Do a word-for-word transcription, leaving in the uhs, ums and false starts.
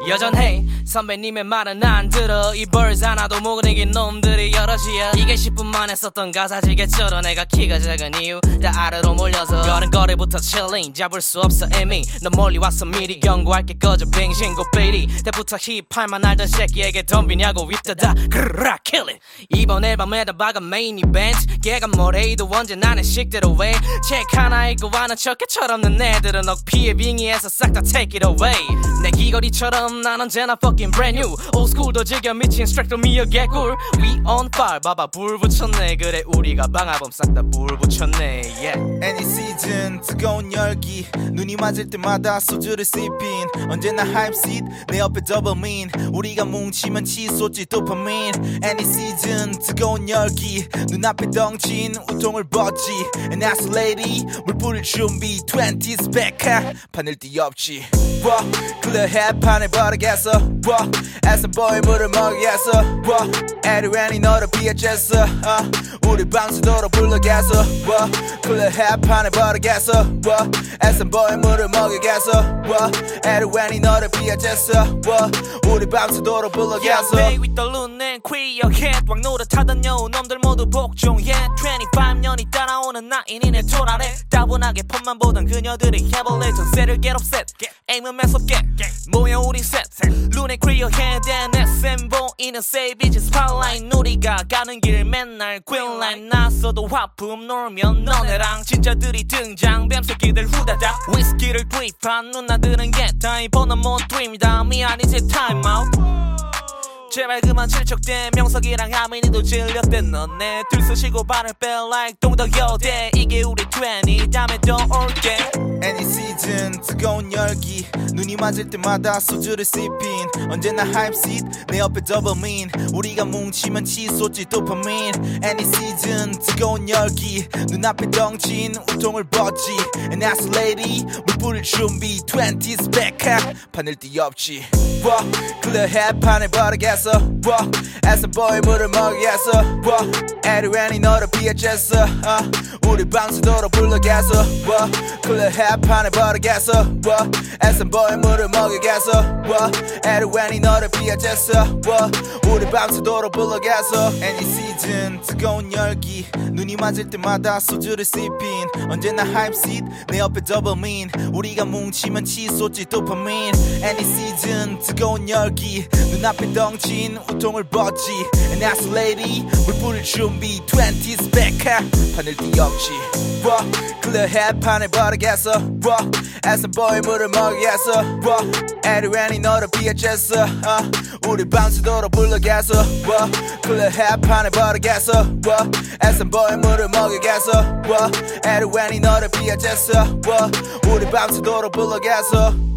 여전해 선배님의 말은 안 들어 이 벌스 하나도 못 이긴 놈들이 여럿이야. 이게 십 분 만에 썼던 가사지겠죠. 내가 키가 작은 이유 다 아래로 몰려서 여는 거리부터 칠링 잡을 수 없어 이미 너 멀리 와서 미리 경고할게 꺼져 빙신고 베이리 때부터 힙할만 알던 새끼에게 덤비냐고 윗다다 그르라 kill it. 이번 앨범에다 박은 메인 이벤트 걔가 뭐래도 언제 나는 식대로 해. 책 하나 읽고 아는 척해 철없는 애들은 억피에 빙의해서 싹 다 take it away. 내 귀걸이처럼 난 언제나 fucking brand new 올스쿨도 즐겨 미친 스트랙토미어 개꿀 We on fire 봐봐 불 붙였네. 그래 우리가 방화범 싹 다 불 붙였네 yeah. Any season 뜨거운 열기 눈이 맞을 때마다 소주를 sipping 언제나 hype seat 내 옆에 double mean 우리가 뭉치면 치솟지 도파민. Any season 뜨거운 열기 눈앞에 덩친 우통을 벗지 And as a lady 물 뿌릴 준비 twenties back 바늘 띠없지 Whoa, 클럽 햇판에 버리겠어 Whoa, as a boy 물을 먹이겠어 Whoa, 에리웬이 너를 비해쳤어 uh, 우리 방수도로 불러겠어 Whoa, 클럽 햇판에 버리겠어 Whoa, as a boy 물을 먹이겠어 Whoa, 에리웬이 너를 비해쳤어 Whoa, 우리 방수도로 불러겠어 Yeah, baby 떨루는 queer head 왕 노릇하던 여우 놈들 모두 복종해 이십오 년이 따라오는 나인이 내 토라네 따분하게 폰만 보던 그녀들이 해볼래 전세를 get upset 에임은 매섭게 모여 우리 셋 눈에 queer head and 에스엠 보이는 savage spotlight 우리가 가는 길 맨날 green line 났어도 화품 놀면 너네랑 진짜들이 등장 뱀새끼들 후다닥 위스키를 구입한 누나들은 get time 보는 못 dream이다 미안 이제 time out 제발 그만 질척대 명석이랑 하민이도 질렸대 너네 들쑤시고 발을 빼 like 동덕여대 이게 우리 이십 다음에 또 올게. Any season 뜨거운 열기 눈이 맞을 때마다 소주를 sipping 언제나 hype seat 내 옆에 double mean 우리가 뭉치면 치솟지 도파민. Any season 뜨거운 열기 눈앞에 덩친 우통을 벗지 And as a lady 물 뿌릴 준비 twenties back 바늘 띠없지 Whoa, 클럽 햇판에 버리겠어 Whoa, as a boy 물을 먹이겠어 Whoa, 에리웬이 너를 비해쳤어 uh, 우리 방수도로 불러겠어 Whoa, 클럽 햇판에 버리겠어 Whoa, as a boy 물을 먹이겠어 Whoa, 에리웬이 너를 비해쳤어 Whoa, 우리 방수도로 불러겠어. Any season 뜨거운 열기 눈이 맞을 때마다 소주를 sipping 언제나 hype seat 내 옆에 double mean 우리가 뭉치면 치솟지 도파민. Any season 뜨거운 열기 눈앞에 덩친 우통을 벗지 And as a lady 물 뿌릴 준비 twenties back 바늘 띠없지 Whoa, 클럽 햇판에 버리겠어 Whoa, as a boy 물을 먹이겠어 Whoa, 에리웬이 너를 비해쳤어 uh, 우리 방수도로 불러겠어 Whoa, 클럽 햇판에 버리겠어 Whoa, as a boy 물을 먹이겠어 Whoa, 에리웬이 너를 비해쳤어 Whoa, 우리 방수도로 불러겠어